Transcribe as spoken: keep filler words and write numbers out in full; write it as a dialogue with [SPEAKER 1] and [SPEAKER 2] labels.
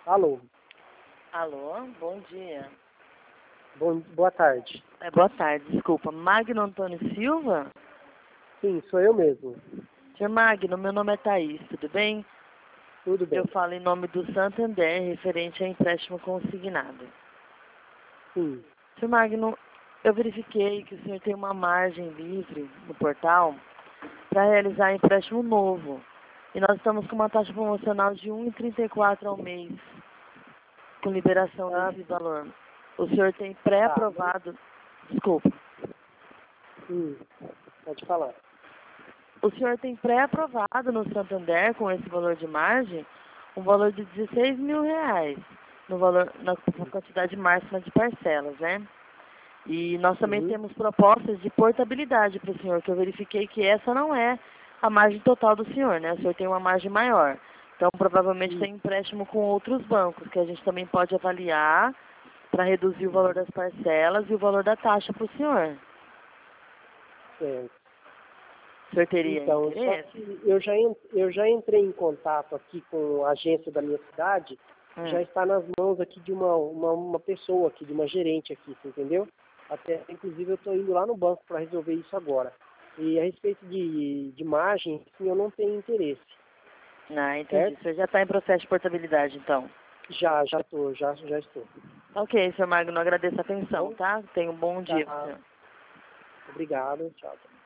[SPEAKER 1] Alô.
[SPEAKER 2] Alô, bom dia.
[SPEAKER 1] Bom, boa tarde.
[SPEAKER 2] É, boa tarde, desculpa. Magno Antônio Silva?
[SPEAKER 1] Sim, sou eu mesmo.
[SPEAKER 2] Senhor Magno, meu nome é Thaís, tudo bem?
[SPEAKER 1] Tudo bem.
[SPEAKER 2] Eu falo em nome do Santander, referente a empréstimo consignado.
[SPEAKER 1] Sim.
[SPEAKER 2] Senhor Magno, eu verifiquei que o senhor tem uma margem livre no portal para realizar empréstimo novo. E nós estamos com uma taxa promocional de um vírgula trinta e quatro ao mês, com liberação
[SPEAKER 1] Ah,
[SPEAKER 2] desse valor. O senhor tem
[SPEAKER 1] tá.
[SPEAKER 2] pré-aprovado... Desculpa.
[SPEAKER 1] Hum, pode falar.
[SPEAKER 2] O senhor tem pré-aprovado no Santander, com esse valor de margem, um valor de dezesseis mil reais, no valor, na quantidade máxima de parcelas, né? E nós também
[SPEAKER 1] Uhum.
[SPEAKER 2] temos propostas de portabilidade para o senhor, que eu verifiquei que essa não é a margem total do senhor, né? O senhor tem uma margem maior. Então, provavelmente
[SPEAKER 1] Sim.
[SPEAKER 2] tem empréstimo com outros bancos, que a gente também pode avaliar para reduzir o valor das parcelas e o valor da taxa para o senhor.
[SPEAKER 1] Certo.
[SPEAKER 2] O senhor teria
[SPEAKER 1] Então, só
[SPEAKER 2] interesse?
[SPEAKER 1] que eu já, en- eu já entrei em contato aqui com a agência da minha cidade,
[SPEAKER 2] Hum.
[SPEAKER 1] já está nas mãos aqui de uma, uma, uma pessoa aqui, de uma gerente aqui, você entendeu? Até, inclusive, eu estou indo lá no banco para resolver isso agora. E a respeito de, de margem, sim, eu não tenho interesse.
[SPEAKER 2] Ah, entendi.
[SPEAKER 1] Certo?
[SPEAKER 2] O senhor já está em processo de portabilidade, então.
[SPEAKER 1] Já, já estou, já, já estou.
[SPEAKER 2] Ok, senhor Magno, agradeço a atenção,
[SPEAKER 1] Bom,
[SPEAKER 2] tá? Tenha um bom dia,
[SPEAKER 1] tá.
[SPEAKER 2] senhor.
[SPEAKER 1] Obrigado, tchau.